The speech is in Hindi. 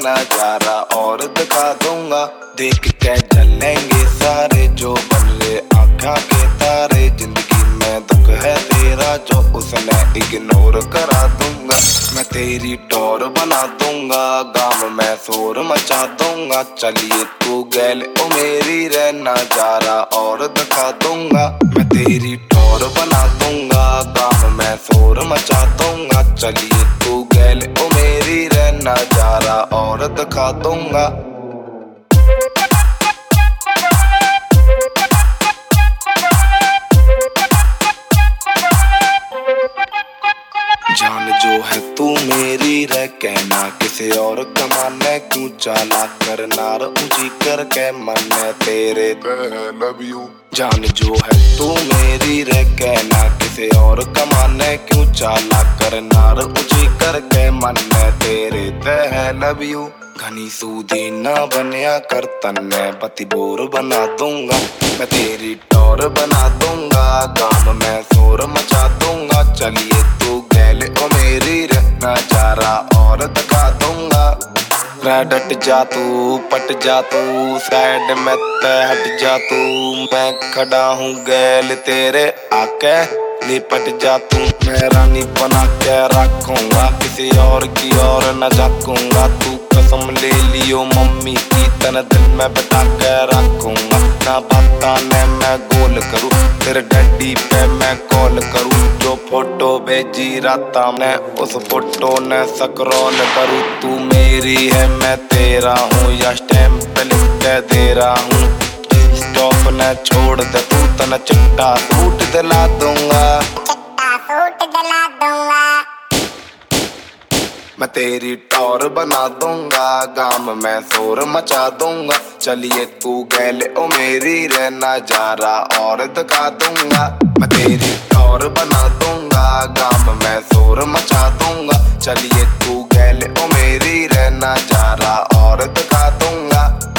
नजारा और दिखा दूंगा। देख के जलेंगे सारे जो बन रहे आँखों के तारे। जिंदगी में दुख है तेरा जो उसने इग्नोर करा दूंगा। मैं तेरी टोर बना दूंगा, गाँव में शोर मचा दूंगा। चलिए तू गैल ओ मेरी रे नजारा और दिखा दूंगा। मैं तेरी टोर बना दूंगा, गाँव में शोर मचा दूंगा। चलिए तू गैल ओ मेरी रे नजारा और दिखा दूंगा। जान जो है तू मेरी रह कहना किसी और कमाने क्यों चाला करना ऊंची करके मन तेरे लव यू। जान जो है तू मेरी रह कहना किसी और कमाने क्यों चाला करना ऊंची करके मन तेरे तह लव यू। घनी सूदी ना बनया कर तन्ने पति बोर बना दूंगा। मैं तेरी टोर बना दूंगा, गाँव में शोर मचा दूंगा। चलिए तू गैल ओ मेरी रे नजारा और दिखा दूंगा। डट जा तू पट जा तू साइड में हट जा तू। मैं खड़ा हूँ गैल तेरे आके लिपट जा तू। मैं रानी बना के रखूंगा, किसी और की और न झाकूंगा। तू कसम ले लियो मम्मी की तन दिल में बिठा के रखूंगा। ना बताने मैं गोल करूँ तेरे डैडी पे मैं कॉल करूँ। जो फोटो भेजी राता मैं उस फोटो ने स्क्रॉल करूँ। तू मेरी है मैं तेरा हूँ या स्टैम्प लिख के दे रहा हूँ। स्टॉप न छोड़ दे तू तना चिट्टा सूट दिला दूंगा। मैं तेरी टोर बना दूंगा, गाँव में शोर मचा दूंगा। चलिए तू गैल ओ मेरी रे नजारा और दिखा दूंगा। मैं तेरी टोर बना दूंगा, गाँव में शोर मचा दूंगा। चलिए तू गैल ओ मेरी रे नजारा और दिखा दूंगा।